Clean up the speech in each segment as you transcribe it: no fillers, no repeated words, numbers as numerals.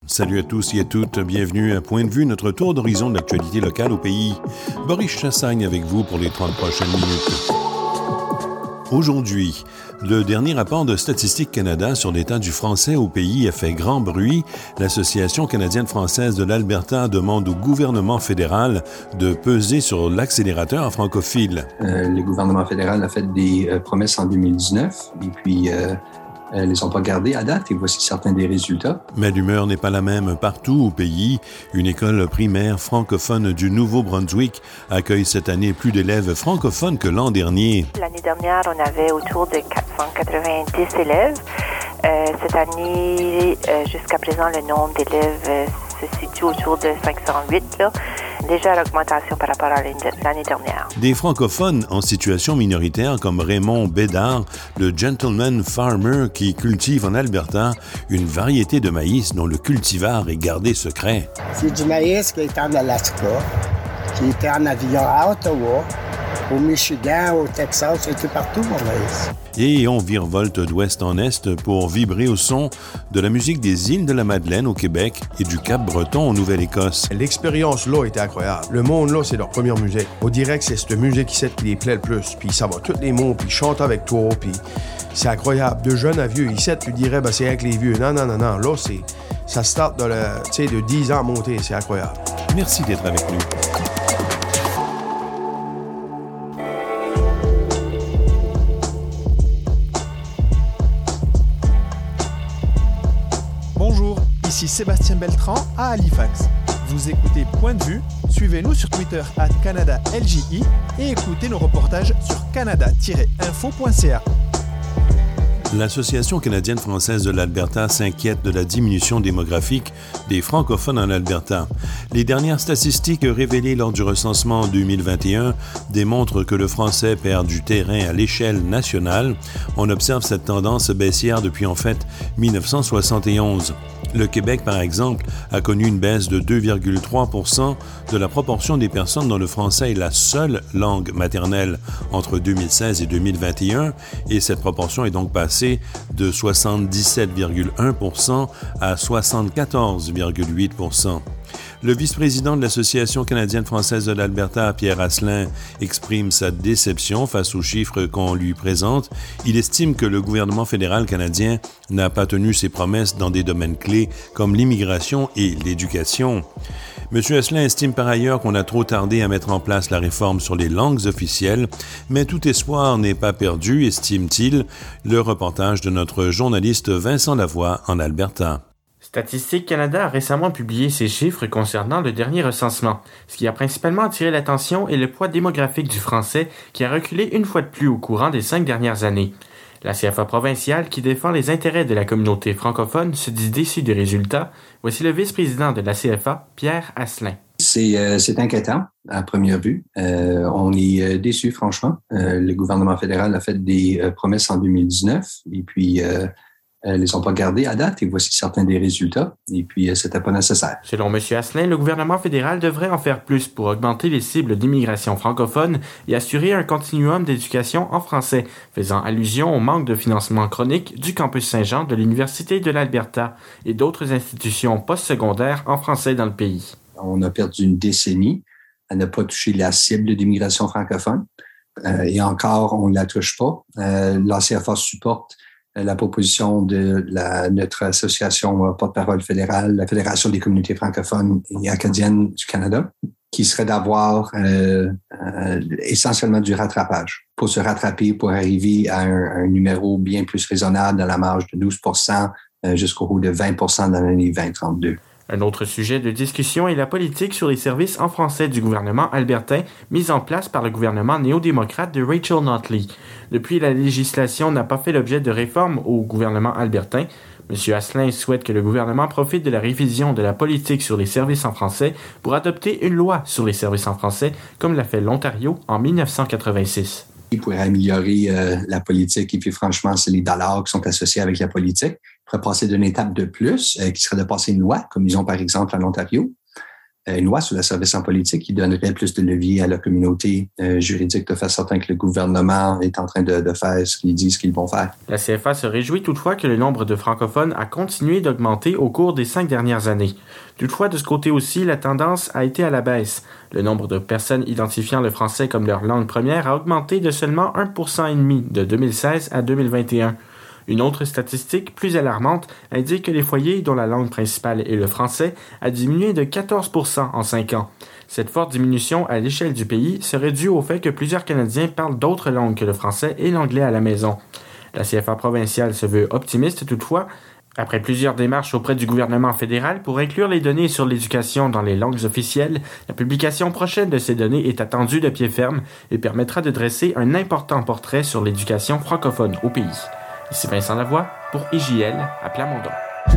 Salut à tous et à toutes, bienvenue à Point de vue, notre tour d'horizon de l'actualité locale au pays. Boris Chassagne avec vous pour les 30 prochaines minutes. Aujourd'hui, le dernier rapport de Statistique Canada sur l'état du français au pays a fait grand bruit. L'Association canadienne-française de l'Alberta demande au gouvernement fédéral de peser sur l'accélérateur francophile. Le gouvernement fédéral a fait des promesses en 2019 et puis les ont pas gardées à date et voici certains des résultats. Mais l'humeur n'est pas la même partout au pays. Une école primaire francophone du Nouveau-Brunswick accueille cette année plus d'élèves francophones que l'an dernier. L'année dernière, on avait autour de 490 élèves. Cette année, jusqu'à présent, le nombre d'élèves se situe autour de 508, là. Légère augmentation par rapport à l'année dernière. Des francophones en situation minoritaire comme Raymond Bédard, le gentleman farmer qui cultive en Alberta une variété de maïs dont le cultivar est gardé secret. C'est du maïs qui est en Alaska, qui était en avion à Ottawa, au Michigan, au Texas, c'était partout mon maïs. Et on virevolte d'ouest en est pour vibrer au son de la musique des îles de la Madeleine au Québec et du Cap-Breton en Nouvelle-Écosse. L'expérience là était incroyable. Le monde là, c'est leur première musique. On dirait que c'est cette musique ici qui les plaît le plus. Puis ça va tous les mots, puis ils chantent avec toi, puis c'est incroyable. De jeunes à vieux, ici, tu dirais, c'est avec les vieux. Non. Là, ça start de 10 ans à monter. C'est incroyable. Merci d'être avec nous. Bonjour, ici Sébastien Beltran à Halifax. Vous écoutez Point de vue, suivez-nous sur Twitter @CanadaLJI et écoutez nos reportages sur canada-info.ca. L'Association canadienne-française de l'Alberta s'inquiète de la diminution démographique des francophones en Alberta. Les dernières statistiques révélées lors du recensement en 2021 démontrent que le français perd du terrain à l'échelle nationale. On observe cette tendance baissière depuis en fait 1971. Le Québec, par exemple, a connu une baisse de 2,3% de la proportion des personnes dont le français est la seule langue maternelle entre 2016 et 2021, et cette proportion est donc passée de 77,1% à 74,8%. Le vice-président de l'Association canadienne-française de l'Alberta, Pierre Asselin, exprime sa déception face aux chiffres qu'on lui présente. Il estime que le gouvernement fédéral canadien n'a pas tenu ses promesses dans des domaines clés comme l'immigration et l'éducation. M. Asselin estime par ailleurs qu'on a trop tardé à mettre en place la réforme sur les langues officielles, mais tout espoir n'est pas perdu, estime-t-il. Le reportage de notre journaliste Vincent Lavoie en Alberta. Statistique Canada a récemment publié ses chiffres concernant le dernier recensement. Ce qui a principalement attiré l'attention est le poids démographique du français qui a reculé une fois de plus au courant des 5 dernières années. La CFA provinciale, qui défend les intérêts de la communauté francophone, se dit déçue des résultats. Voici le vice-président de la CFA, Pierre Asselin. C'est inquiétant à première vue. On est déçus, franchement. Le gouvernement fédéral a fait des promesses en 2019 et puis les ont pas gardées à date et voici certains des résultats et puis c'était pas nécessaire. Selon M. Asselin, le gouvernement fédéral devrait en faire plus pour augmenter les cibles d'immigration francophone et assurer un continuum d'éducation en français, faisant allusion au manque de financement chronique du campus Saint-Jean de l'Université de l'Alberta et d'autres institutions postsecondaires en français dans le pays. On a perdu une décennie à ne pas toucher la cible d'immigration francophone et encore, on ne la touche pas. L'ACFA supporte la proposition de notre association porte-parole fédérale, la Fédération des communautés francophones et acadiennes du Canada, qui serait d'avoir essentiellement du rattrapage pour se rattraper, pour arriver à un numéro bien plus raisonnable dans la marge de 12% jusqu'au haut de 20% dans l'année 2032. Un autre sujet de discussion est la politique sur les services en français du gouvernement albertain mise en place par le gouvernement néo-démocrate de Rachel Notley. Depuis, la législation n'a pas fait l'objet de réformes au gouvernement albertain. M. Asselin souhaite que le gouvernement profite de la révision de la politique sur les services en français pour adopter une loi sur les services en français, comme l'a fait l'Ontario en 1986. Pour améliorer la politique. Et puis, franchement, c'est les dollars qui sont associés avec la politique. Il pourrait passer d'une étape de plus, qui serait de passer une loi, comme ils ont par exemple en Ontario. une loi sur le service en politique qui donnerait plus de levier à la communauté juridique de faire certain que le gouvernement est en train de faire ce qu'ils disent qu'ils vont faire. La CFA se réjouit toutefois que le nombre de francophones a continué d'augmenter au cours des 5 dernières années. Toutefois, de ce côté aussi, la tendance a été à la baisse. Le nombre de personnes identifiant le français comme leur langue première a augmenté de seulement 1,5% de 2016 à 2021. Une autre statistique plus alarmante indique que les foyers dont la langue principale est le français a diminué de 14% en 5 ans. Cette forte diminution à l'échelle du pays serait due au fait que plusieurs Canadiens parlent d'autres langues que le français et l'anglais à la maison. La CFA provinciale se veut optimiste toutefois. Après plusieurs démarches auprès du gouvernement fédéral pour inclure les données sur l'éducation dans les langues officielles, la publication prochaine de ces données est attendue de pied ferme et permettra de dresser un important portrait sur l'éducation francophone au pays. Ici Vincent Lavoie pour IJL à Plamondon.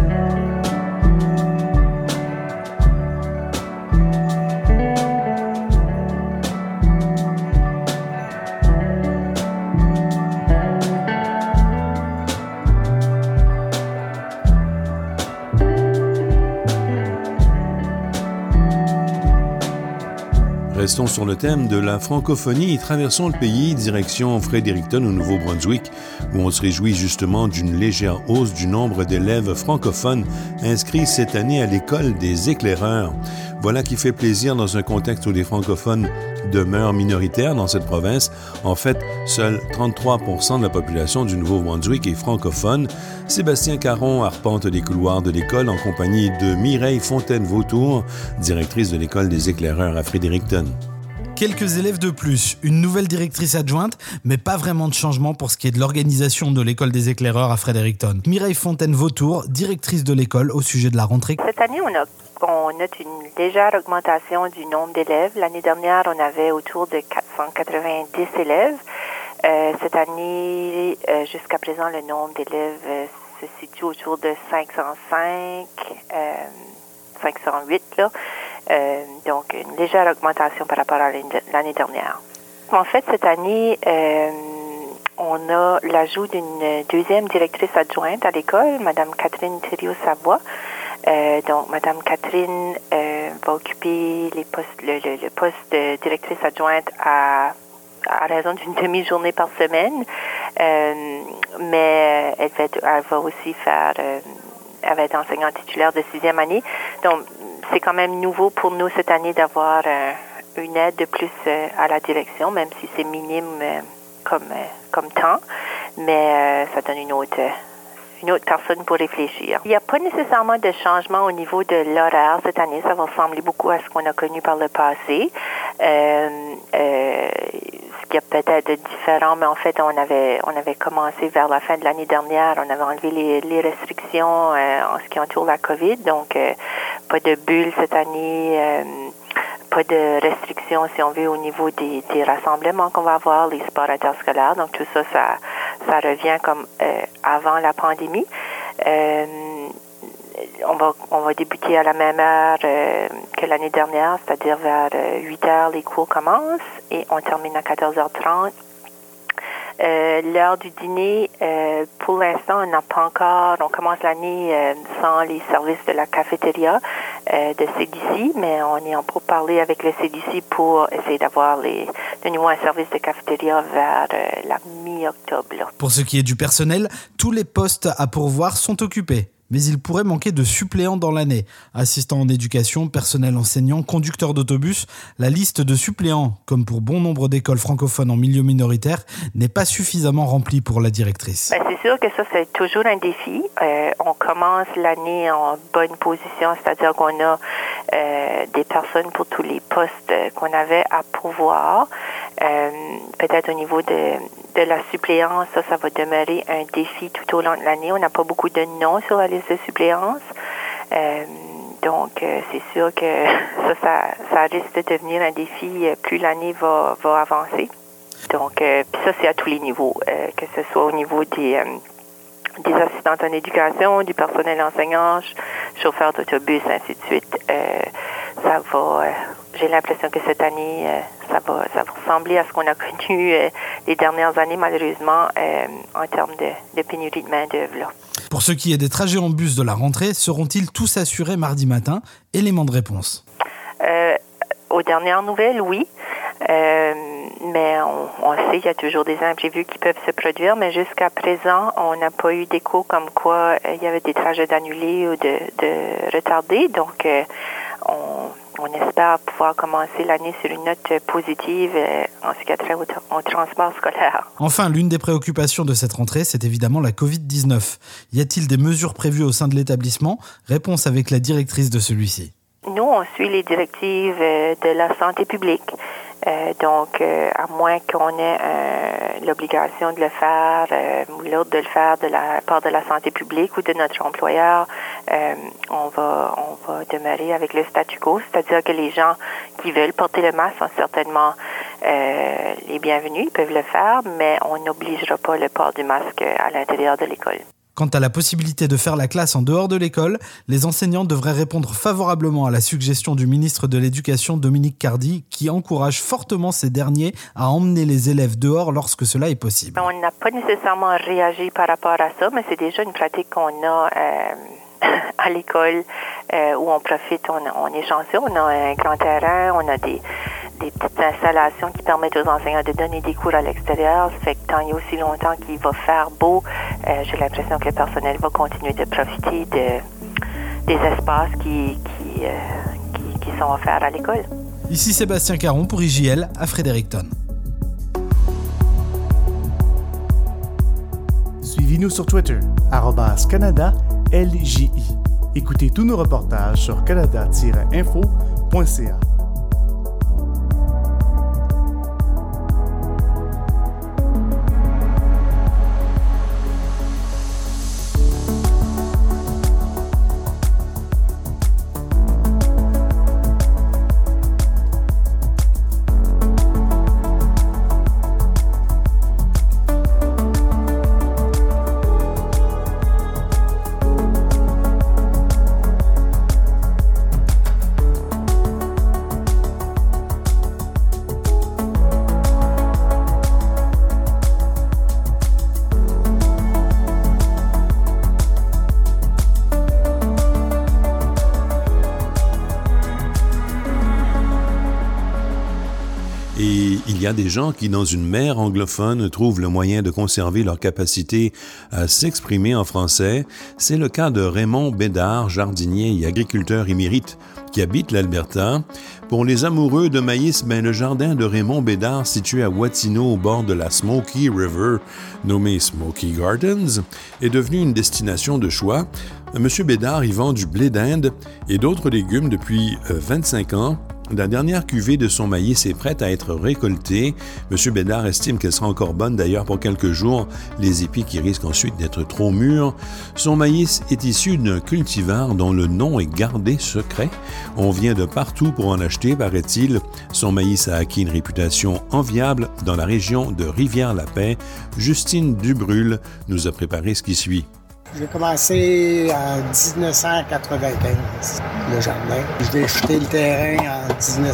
Restons sur le thème de la francophonie et traversons le pays direction Fredericton au Nouveau-Brunswick où on se réjouit justement d'une légère hausse du nombre d'élèves francophones inscrits cette année à l'école des éclaireurs. Voilà qui fait plaisir dans un contexte où les francophones demeurent minoritaires dans cette province. En fait, seuls 33% de la population du Nouveau-Brunswick est francophone. Sébastien Caron arpente les couloirs de l'école en compagnie de Mireille Fontaine-Vautour, directrice de l'école des éclaireurs à Fredericton. Quelques élèves de plus, une nouvelle directrice adjointe, mais pas vraiment de changement pour ce qui est de l'organisation de l'école des éclaireurs à Fredericton. Mireille Fontaine-Vautour, directrice de l'école au sujet de la rentrée. Cette année, on note une légère augmentation du nombre d'élèves. L'année dernière, on avait autour de 490 élèves. Cette année, jusqu'à présent, le nombre d'élèves se situe autour de 505, 508 là. Donc, une légère augmentation par rapport à l'année dernière. En fait, cette année, on a l'ajout d'une deuxième directrice adjointe à l'école, Mme Catherine Thériault-Savoie. Donc, Mme Catherine va occuper le poste de directrice adjointe à raison d'une demi-journée par semaine, mais elle va aussi elle va être enseignante titulaire de 6e année. Donc, c'est quand même nouveau pour nous cette année d'avoir une aide de plus à la direction, même si c'est minime comme temps, mais ça donne une autre personne pour réfléchir. Il n'y a pas nécessairement de changement au niveau de l'horaire cette année. Ça va ressembler beaucoup à ce qu'on a connu par le passé. Ce qui a peut-être de différent, mais en fait, on avait commencé vers la fin de l'année dernière. On avait enlevé les restrictions en ce qui entoure la COVID. Donc, pas de bulle cette année. Pas de restrictions, si on veut, au niveau des rassemblements qu'on va avoir, les sports interscolaires. Donc, tout ça revient comme avant la pandémie. On va débuter à la même heure que l'année dernière, c'est-à-dire vers 8 heures, les cours commencent et on termine à 14h30. L'heure du dîner, pour l'instant, on commence l'année sans les services de la cafétéria de CDC, mais on est en pourparlers avec le CDC pour essayer d'avoir de nouveau un service de cafétéria vers la mi-octobre. Pour ce qui est du personnel, tous les postes à pourvoir sont occupés. Mais il pourrait manquer de suppléants dans l'année. Assistants en éducation, personnel enseignant, conducteurs d'autobus, la liste de suppléants, comme pour bon nombre d'écoles francophones en milieu minoritaire, n'est pas suffisamment remplie pour la directrice. C'est sûr que ça, c'est toujours un défi. On commence l'année en bonne position, c'est-à-dire qu'on a des personnes pour tous les postes qu'on avait à pourvoir. Peut-être au niveau de la suppléance, ça va demeurer un défi tout au long de l'année. On n'a pas beaucoup de noms sur la liste de suppléance. Donc, c'est sûr que ça risque de devenir un défi plus l'année va avancer. Donc, puis ça, c'est à tous les niveaux, que ce soit au niveau des assistantes en éducation, du personnel enseignant, chauffeurs d'autobus, ainsi de suite. J'ai l'impression que cette année, ça va ressembler à ce qu'on a connu les dernières années, malheureusement, en termes de pénurie de main-d'œuvre. Pour ce qui est des trajets en bus de la rentrée, seront-ils tous assurés mardi matin? Élément de réponse. Aux dernières nouvelles, oui. Mais on sait qu'il y a toujours des imprévus qui peuvent se produire, mais jusqu'à présent, on n'a pas eu d'écho comme quoi il y avait des trajets annulés ou de retardés. Donc, on espère pouvoir commencer l'année sur une note positive en ce qui a trait au transport scolaire. Enfin, l'une des préoccupations de cette rentrée, c'est évidemment la COVID-19. Y a-t-il des mesures prévues au sein de l'établissement ? Réponse avec la directrice de celui-ci. Nous, on suit les directives de la santé publique. Donc, à moins qu'on ait l'obligation de le faire ou l'ordre de le faire de la part de la santé publique ou de notre employeur, on va demeurer avec le statu quo, c'est-à-dire que les gens qui veulent porter le masque sont certainement les bienvenus, ils peuvent le faire, mais on n'obligera pas le port du masque à l'intérieur de l'école. Quant à la possibilité de faire la classe en dehors de l'école, les enseignants devraient répondre favorablement à la suggestion du ministre de l'Éducation, Dominique Cardy, qui encourage fortement ces derniers à emmener les élèves dehors lorsque cela est possible. On n'a pas nécessairement réagi par rapport à ça, mais c'est déjà une pratique qu'on a à l'école où on profite, on est chanceux, on a un grand terrain, on a des petites installations qui permettent aux enseignants de donner des cours à l'extérieur. Ça fait que tant et aussi longtemps qu'il va faire beau, j'ai l'impression que le personnel va continuer de profiter des espaces qui sont offerts à l'école. Ici Sébastien Caron pour IJL à Fredericton. Suivez-nous sur Twitter, @CanadaLJI. Écoutez tous nos reportages sur canada-info.ca. Et il y a des gens qui, dans une mer anglophone, trouvent le moyen de conserver leur capacité à s'exprimer en français. C'est le cas de Raymond Bédard, jardinier et agriculteur émérite, qui habite l'Alberta. Pour les amoureux de maïs, le jardin de Raymond Bédard, situé à Watino, au bord de la Smoky River, nommé Smoky Gardens, est devenu une destination de choix. M. Bédard y vend du blé d'Inde et d'autres légumes depuis 25 ans. La dernière cuvée de son maïs est prête à être récoltée. M. Bédard estime qu'elle sera encore bonne d'ailleurs pour quelques jours, les épis qui risquent ensuite d'être trop mûrs. Son maïs est issu d'un cultivar dont le nom est gardé secret. On vient de partout pour en acheter, paraît-il. Son maïs a acquis une réputation enviable dans la région de Rivière-la-Paix. Justine Dubrul nous a préparé ce qui suit. J'ai commencé en 1995, le jardin. J'ai acheté le terrain en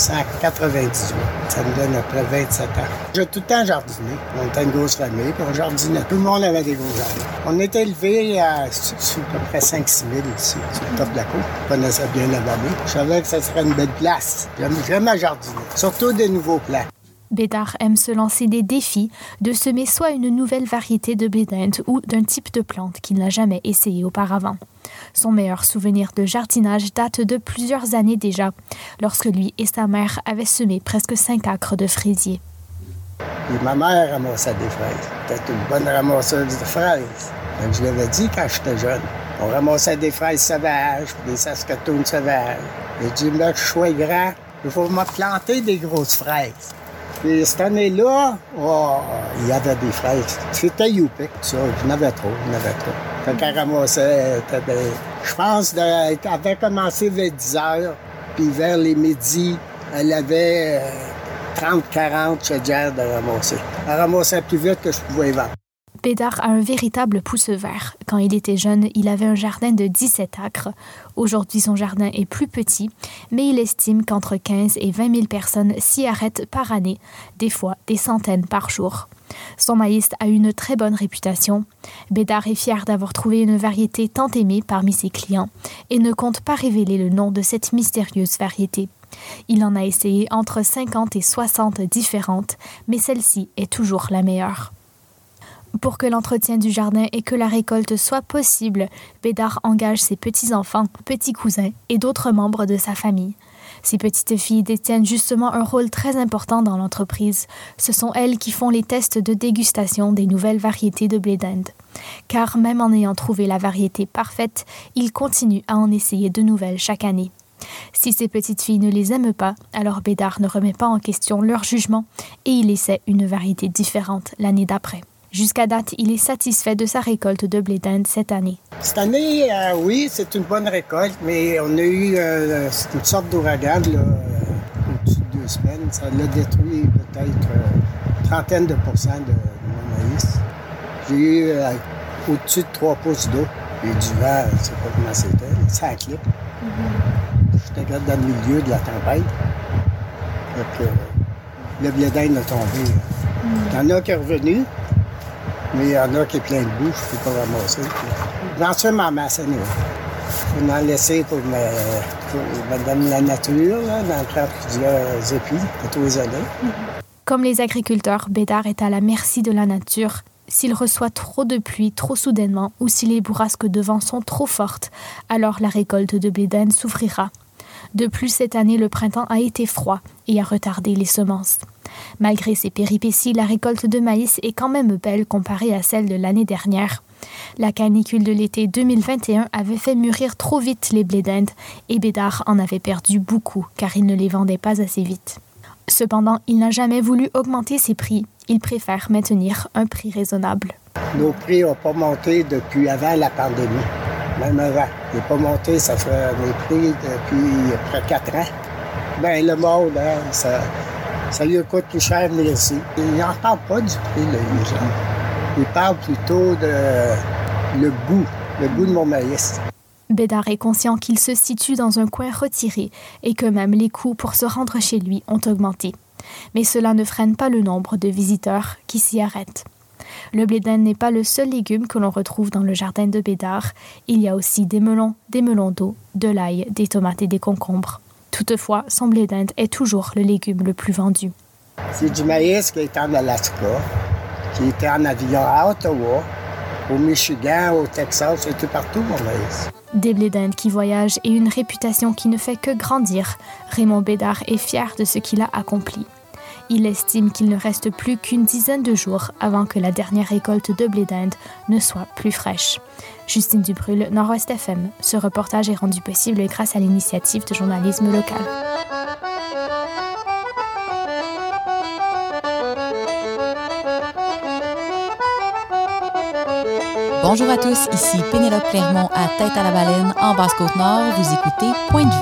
1998. Ça me donne après 27 ans. J'ai tout le temps jardiné. On était une grosse famille, puis on jardinait. Tout le monde avait des gros jardins. On était élevé sur à peu près 5-6 000 ici, sur le top de la côte. On connaissait bien la vallée. Je savais que ça serait une belle place. J'aime jardiner, surtout des nouveaux plants. Bédard aime se lancer des défis de semer soit une nouvelle variété de blé d'Inde ou d'un type de plante qu'il n'a jamais essayé auparavant. Son meilleur souvenir de jardinage date de plusieurs années déjà, lorsque lui et sa mère avaient semé presque 5 acres de fraisiers. Et ma mère ramassait des fraises. C'était une bonne ramasseuse de fraises. Donc, je l'avais dit quand j'étais jeune. On ramassait des fraises sauvages, des saskatoons sauvages. J'ai dit, là, je suis grand, il faut me planter des grosses fraises. Et cette année-là, il y avait des fraises. C'était youpé. Ça, j'en avais trop. Fait qu'elle ramassait, je pense qu'elle avait commencé vers 10 heures, puis vers les midis, elle avait 30-40 chaudières de ramasser. Elle ramassait plus vite que je pouvais vendre. Bédard a un véritable pouce vert. Quand il était jeune, il avait un jardin de 17 acres. Aujourd'hui, son jardin est plus petit, mais il estime qu'entre 15 et 20 000 personnes s'y arrêtent par année, des fois des centaines par jour. Son maïs a une très bonne réputation. Bédard est fier d'avoir trouvé une variété tant aimée parmi ses clients et ne compte pas révéler le nom de cette mystérieuse variété. Il en a essayé entre 50 et 60 différentes, mais celle-ci est toujours la meilleure. Pour que l'entretien du jardin et que la récolte soit possible, Bédard engage ses petits-enfants, petits cousins et d'autres membres de sa famille. Ces petites filles détiennent justement un rôle très important dans l'entreprise. Ce sont elles qui font les tests de dégustation des nouvelles variétés de blé d'Inde. Car même en ayant trouvé la variété parfaite, ils continuent à en essayer de nouvelles chaque année. Si ces petites filles ne les aiment pas, alors Bédard ne remet pas en question leur jugement et il essaie une variété différente l'année d'après. Jusqu'à date, il est satisfait de sa récolte de blé d'Inde cette année. Cette année, oui, c'est une bonne récolte, mais on a eu une sorte d'ouragan au-dessus de 2 semaines. Ça l'a détruit peut-être une trentaine de pourcents de mon maïs. J'ai eu au-dessus de 3 pouces d'eau. Et du vent, je ne sais pas comment c'était, ça clip. J'étais dans le milieu de la tempête. Donc, le blé d'Inde a tombé. Il y en a qui est revenu. Mais il y en a qui est plein de boue, je ne peux pas ramasser. J'en suis ma masse, il faut m'en laisser pour Madame la Nature, là, d'en prendre plusieurs épis pour tous les années. Comme les agriculteurs, Bédard est à la merci de la nature. S'il reçoit trop de pluie trop soudainement ou si les bourrasques de vent sont trop fortes, alors la récolte de blé d'Inde souffrira. De plus, cette année, le printemps a été froid et a retardé les semences. Malgré ces péripéties, la récolte de maïs est quand même belle comparée à celle de l'année dernière. La canicule de l'été 2021 avait fait mûrir trop vite les blés d'Inde et Bédard en avait perdu beaucoup car il ne les vendait pas assez vite. Cependant, il n'a jamais voulu augmenter ses prix. Il préfère maintenir un prix raisonnable. Nos prix n'ont pas monté depuis avant la pandémie. Même avant. Il n'a pas monté, ça fait mes prix depuis près de 4 ans. Bien, le monde, hein, ça lui coûte plus cher, mais aussi. Il n'en parle pas du prix, là, les gens. Il parle plutôt de le goût de mon maïs. Bédard est conscient qu'il se situe dans un coin retiré et que même les coûts pour se rendre chez lui ont augmenté. Mais cela ne freine pas le nombre de visiteurs qui s'y arrêtent. Le blé d'Inde n'est pas le seul légume que l'on retrouve dans le jardin de Bédard. Il y a aussi des melons d'eau, de l'ail, des tomates et des concombres. Toutefois, son blé d'Inde est toujours le légume le plus vendu. C'est du maïs qui est en Alaska, qui était en avion à Ottawa, au Michigan, au Texas, c'était partout mon maïs. Des blés d'Inde qui voyagent et une réputation qui ne fait que grandir, Raymond Bédard est fier de ce qu'il a accompli. Il estime qu'il ne reste plus qu'une dizaine de jours avant que la dernière récolte de blé d'Inde ne soit plus fraîche. Justine Dubrul, Nord-Ouest FM. Ce reportage est rendu possible grâce à l'initiative de journalisme local. Bonjour à tous, ici Pénélope Clermont à Tête à la Baleine en Basse-Côte-Nord. Vous écoutez Point de vue.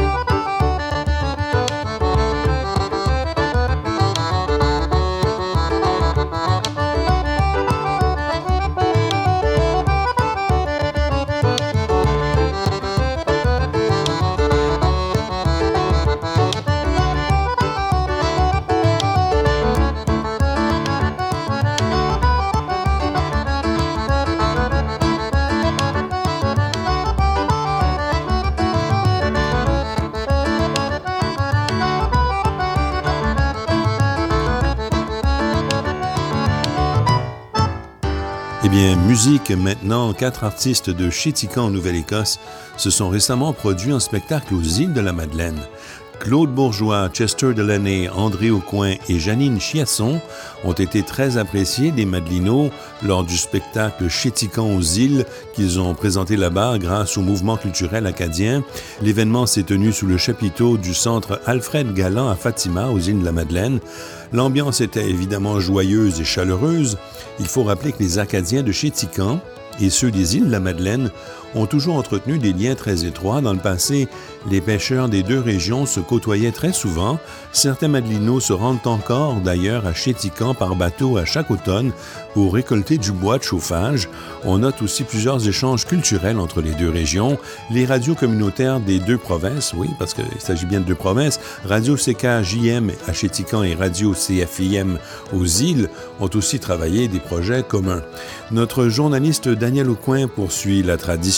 Eh bien, musique maintenant, 4 artistes de Chéticamp en Nouvelle-Écosse se sont récemment produits en spectacle aux îles de la Madeleine. Claude Bourgeois, Chester Delaney, André Aucoin et Janine Chiasson ont été très appréciés des Madelinots lors du spectacle Chéticamp aux îles qu'ils ont présenté là-bas grâce au mouvement culturel acadien. L'événement s'est tenu sous le chapiteau du centre Alfred Galland à Fatima, aux îles de la Madeleine. L'ambiance était évidemment joyeuse et chaleureuse. Il faut rappeler que les Acadiens de Chéticamp et ceux des îles de la Madeleine ont toujours entretenu des liens très étroits. Dans le passé, les pêcheurs des deux régions se côtoyaient très souvent. Certains Madelinots se rendent encore d'ailleurs à Chéticamp par bateau à chaque automne pour récolter du bois de chauffage. On note aussi plusieurs échanges culturels entre les deux régions. Les radios communautaires des deux provinces, oui, parce qu'il s'agit bien de deux provinces, Radio CKJM à Chéticamp et Radio CFIM aux îles, ont aussi travaillé des projets communs. Notre journaliste Daniel Aucoin poursuit la tradition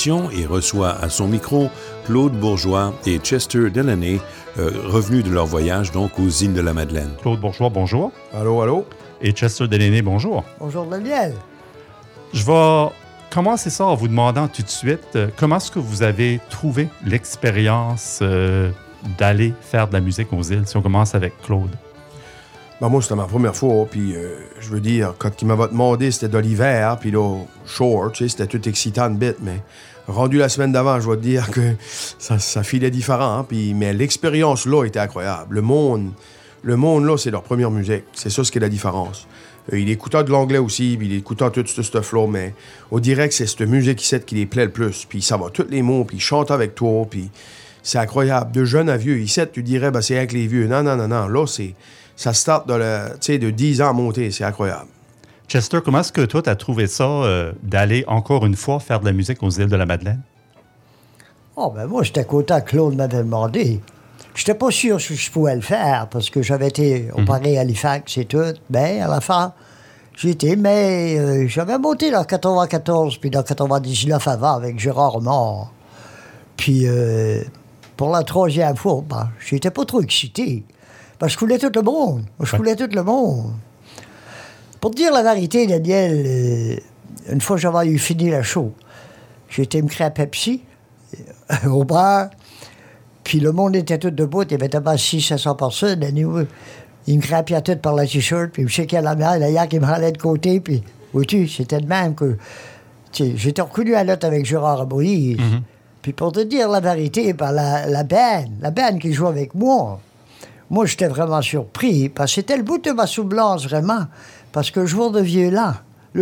l'émission et reçoit à son micro Claude Bourgeois et Chester Delaney, revenus de leur voyage donc aux îles de la Madeleine. Claude Bourgeois, bonjour. Allô, allô. Et Chester Delaney, bonjour. Bonjour Daniel. Je vais commencer ça en vous demandant tout de suite comment est-ce que vous avez trouvé l'expérience d'aller faire de la musique aux îles, si on commence avec Claude. Ben moi, c'était ma première fois, puis je veux dire, quand il m'avait demandé, c'était de l'hiver, puis là, short, tu sais, c'était tout excitant de bête, mais rendu la semaine d'avant, je vais te dire que ça filait différent, hein, puis, mais l'expérience là était incroyable. Le monde là, c'est leur première musique, c'est ça ce qui est la différence. Il écoutait de l'anglais aussi, puis il écoutait tout ce stuff-là, mais on dirait que c'est cette musique ici qui les plaît le plus, puis ça va tous les mots, puis il chante avec toi, puis c'est incroyable. De jeune à vieux, ici, tu dirais, ben c'est avec les vieux. Non, là, ça start de 10 ans à monter, c'est incroyable. Chester, comment est-ce que toi, tu as trouvé ça d'aller encore une fois faire de la musique aux îles de la Madeleine? Oh, ben moi, j'étais content que Claude m'avait demandé. J'étais pas sûr si je pouvais le faire parce que j'avais été opéré à Halifax et tout. Mais à la fin, j'y étais. Mais j'avais monté dans 94 puis dans 99 avant avec Gérard Mort. Puis pour la troisième fois, ben, j'étais pas trop excité. Parce que je voulais tout le monde. Je voulais tout le monde. Pour te dire la vérité, Daniel, une fois que j'avais eu fini la show, j'ai été me créer à Pepsi, au bar, puis le monde était tout debout, il y avait d'abord 600-700 personnes, il me crapiait tout par la t-shirt, puis il me shakeait la main, d'ailleurs, qui me râlait de côté, puis, vois-tu, c'était de même que... J'étais reconnu à l'autre avec Gérard Moïse. Mm-hmm. Puis pour te dire la vérité, ben, la band qui jouait avec moi, j'étais vraiment surpris, parce que c'était le bout de ma soufflance, vraiment. Parce que le joueur de violon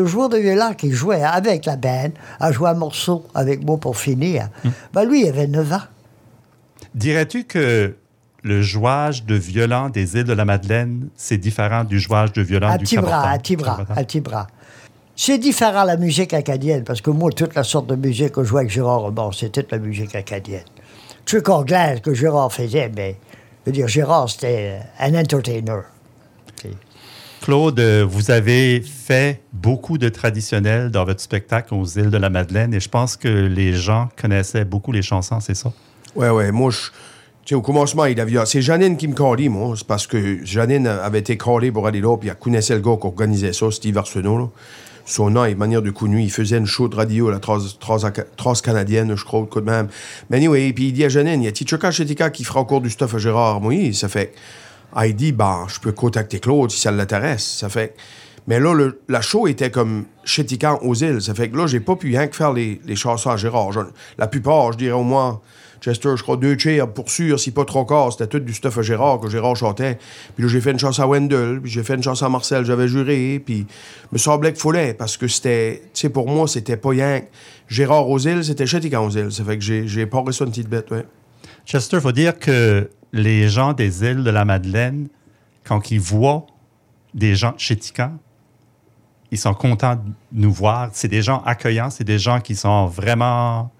qui jouait avec la band, a joué un morceau avec moi pour finir, ben lui, il avait 9 ans. Dirais-tu que le jouage de violon des îles de la Madeleine, c'est différent du jouage de violon du Cabotin? À Tibra. C'est différent la musique acadienne, parce que moi, toute la sorte de musique que je jouais avec Gérard Rebord, c'est toute la musique acadienne. Truc anglais que Gérard faisait, mais... Je veux dire, Gérard, c'était un entertainer. Okay. Claude, vous avez fait beaucoup de traditionnels dans votre spectacle aux îles de la Madeleine et je pense que les gens connaissaient beaucoup les chansons, c'est ça? Ouais. Moi, au commencement, c'est Janine qui me callait, moi. C'est parce que Janine avait été callée pour aller là, puis elle connaissait le gars qui organisait ça, Steve Arsenault, là. Son nom et manière de connu, il faisait une show de radio à la Trace canadienne, je crois, coup de même. Mais anyway, puis il dit à Janine, il y a Tichaka Chetika qui fera encore du stuff à Gérard Moïse. Ça fait, il dit, je peux contacter Claude si ça l'intéresse. Ça fait, mais là, la show était comme Chetika aux îles. Ça fait que là, j'ai pas pu rien que faire les chansons à Gérard. La plupart, je dirais au moins, Chester, je crois, 2 cheers pour sûr, si pas 3 quarts, c'était tout du stuff à Gérard que Gérard chantait. Puis là, j'ai fait une chanson à Wendell, puis j'ai fait une chanson à Marcel, j'avais juré, puis me semblait qu'il fallait, parce que c'était, pour moi, c'était pas rien Gérard aux îles, c'était Chetika aux îles. Ça fait que j'ai paré ça une petite bête, ouais. Chester, il faut dire que les gens des îles de la Madeleine, quand ils voient des gens de Chetika, ils sont contents de nous voir. C'est des gens accueillants, c'est des gens qui sont vraiment...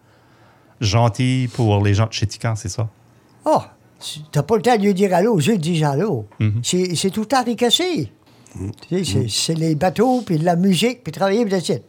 gentil pour les gens de Chetika, c'est ça? Oh, t'as pas le temps de lui dire allô, je dis allô. Mm-hmm. C'est tout le temps ricassé. C'est les bateaux, puis de la musique, puis travailler, puis de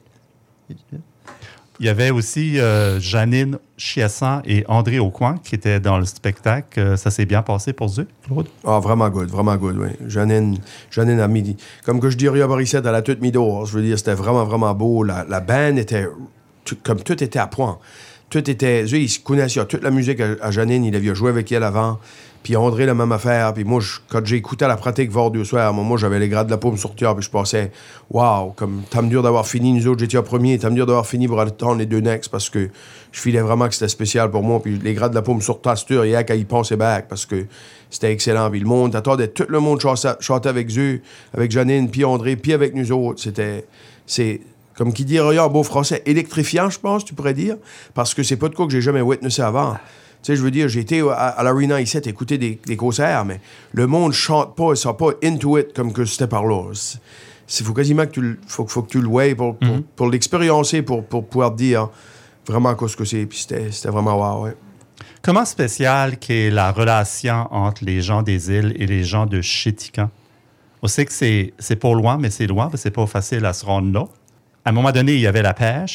Il y avait aussi Janine Chiasson et André Aucoin qui étaient dans le spectacle. Ça s'est bien passé pour eux, Claude? Ah, vraiment good, oui. Janine a mis... Comme que je dis, Ria Borissette, elle a tout mis dehors. Je veux dire, c'était vraiment, vraiment beau. La band était... Comme tout était à point. Tout était... Il se connaissait toute la musique à Janine. Il avait joué avec elle avant. Puis André, la même affaire. Puis moi, quand j'ai écouté la pratique voir 2 soirs, moi, j'avais les grades de la paume sur terre. Puis je pensais, waouh, comme tant dur d'avoir fini. Nous autres, j'étais en premier. Tant dur d'avoir fini pour attendre les 2 next parce que je filais vraiment que c'était spécial pour moi. Puis les grades de la paume sur terre, il y a qu'à y penser back parce que c'était excellent. Puis le monde attendait. Tout le monde chantait avec eux, avec Janine, puis André, puis avec nous autres. C'est comme qui dirait en beau français, électrifiant, je pense, tu pourrais dire, parce que c'est pas de quoi que j'ai jamais witnessé avant. Tu sais, je veux dire, j'ai été à l'Arena ici écouter des concerts, mais le monde chante pas, ils sont pas into it comme que c'était par là. Il faut quasiment que faut que tu le voies pour l'expériencer, pour pouvoir te dire vraiment ce que c'est. Puis c'était vraiment wow, ouais. Comment spécial qu'est la relation entre les gens des îles et les gens de Chetika? On sait que c'est pas loin, mais c'est loin, parce que c'est pas facile à se rendre là. À un moment donné, il y avait la pêche.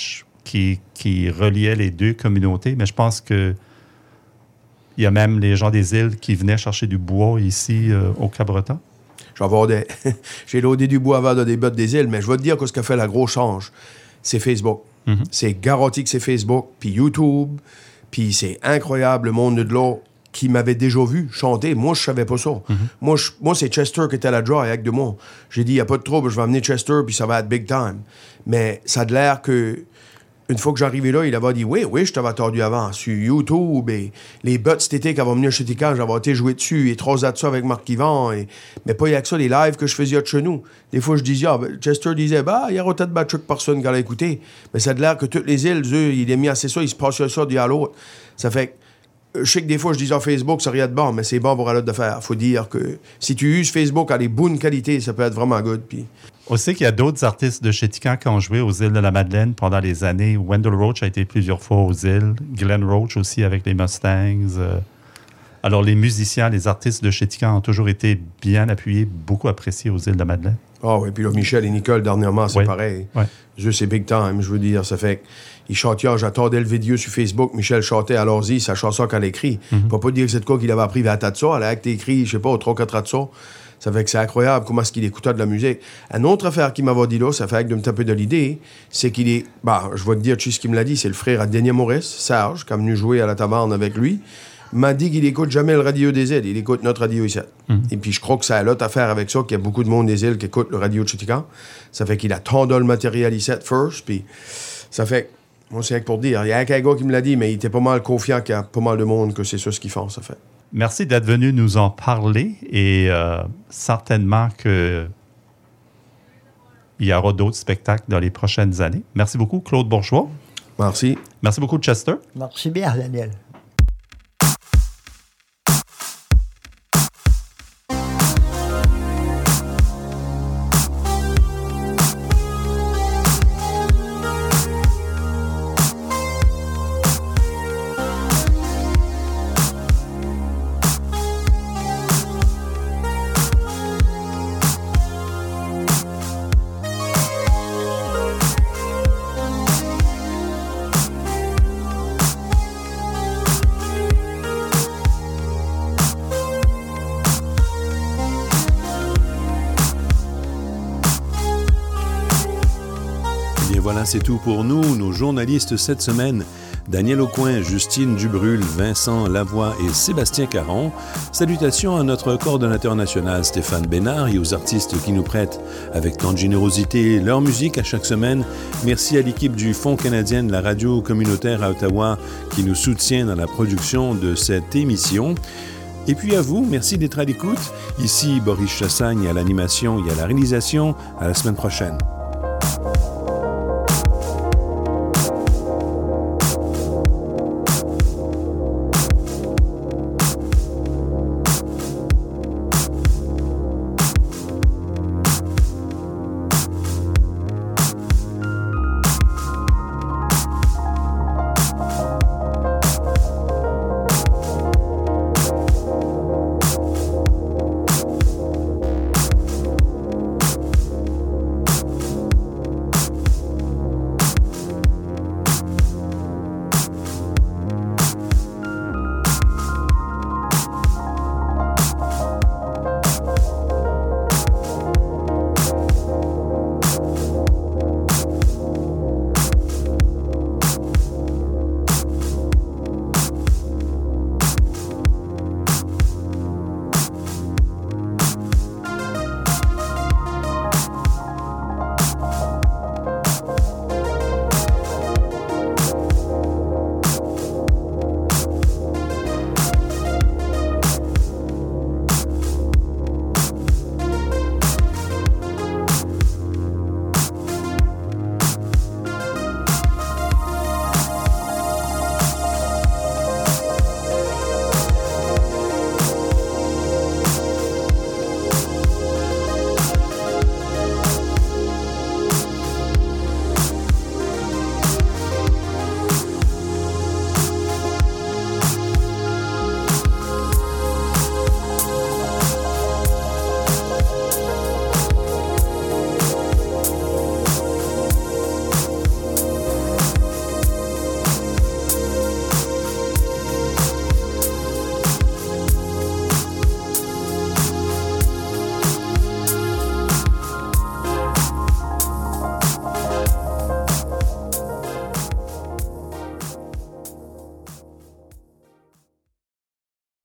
qui reliait les deux communautés, mais je pense que il y a même les gens des îles qui venaient chercher du bois ici au Cap-Breton. J'ai loadé du bois avant dans des bottes des îles, mais je vais te dire que ce qui a fait la grosse change, c'est Facebook. Mm-hmm. C'est garanti que c'est Facebook, puis YouTube, puis c'est incroyable, le monde de là qui m'avait déjà vu chanter. Moi, je savais pas ça. Mm-hmm. Moi, c'est Chester qui était à la draw avec de moi. J'ai dit, il n'y a pas de trouble, je vais amener Chester, puis ça va être big time. Mais ça a l'air que une fois que j'arrivais là, il avait dit « Oui, je t'avais attendu avant. Sur YouTube, et les bots cet été qui vont venir chez Tican, j'avais été jouer dessus, et 3 ans de ça avec Marc Yvan. Mais pas il y a que ça, les lives que je faisais de chez nous. Des fois, je disais, Chester disait, il y aura peut-être battu que personne qui allait écouter. Mais ça a l'air que toutes les îles, eux, il est mis assez ça, il se passait ça d'un à l'autre. Ça fait que je sais que des fois, je disais Facebook, ça rien de bon, mais c'est bon pour aller de faire. Faut dire que si tu uses Facebook à des bonnes qualités, ça peut être vraiment good. Puis on sait qu'il y a d'autres artistes de Chéticamp qui ont joué aux îles de la Madeleine pendant les années. Wendell Roach a été plusieurs fois aux îles. Glenn Roach aussi avec les Mustangs. Alors, les musiciens, les artistes de Chéticamp ont toujours été bien appuyés, beaucoup appréciés aux îles de la Madeleine. Ah oui, puis là, Michel et Nicole, dernièrement, c'est pareil. Ouais. C'est big time, je veux dire. Ça fait qu'ils chantaient, j'attendais le vidéo sur Facebook, Michel chantait à l'ordi sa chanson qu'elle écrit. Mm-hmm. Faut pas dire que c'est de quoi qu'il avait appris à ça. Elle a écrit, je sais pas, 3-4 de ça. Ça fait que c'est incroyable comment est-ce qu'il écoutait de la musique. Une autre affaire qu'il m'avait dit là, ça fait que de me taper de l'idée, c'est qu'il est... je vais te dire, tu sais ce qu'il me l'a dit, c'est le frère à Denis Maurice, Serge, qui est venu jouer à la taverne avec lui, m'a dit qu'il écoute jamais le radio des îles, il écoute notre radio ici. Et puis je crois que ça a l'autre affaire avec ça, qu'il y a beaucoup de monde des îles qui écoute le radio de Chéticamp. Ça fait qu'il a tant le matériel ici first, puis ça fait... Moi, c'est pour dire, il y a un gars qui me l'a dit, mais il était pas mal confiant qu'il y a pas mal de monde que c'est ça ce qu'ils font, ça fait. Merci d'être venu nous en parler et certainement qu'il y aura d'autres spectacles dans les prochaines années. Merci beaucoup, Claude Bourgeois. Merci. Merci beaucoup, Chester. Merci bien, Daniel. Voilà, c'est tout pour nous. Nos journalistes cette semaine, Daniel Aucoin, Justine Dubrul, Vincent Lavoie et Sébastien Caron. Salutations à notre coordonnateur national Stéphane Bénard et aux artistes qui nous prêtent avec tant de générosité leur musique à chaque semaine. Merci à l'équipe du Fonds canadien de la radio communautaire à Ottawa qui nous soutient dans la production de cette émission. Et puis à vous, merci d'être à l'écoute. Ici Boris Chassagne à l'animation et à la réalisation. À la semaine prochaine.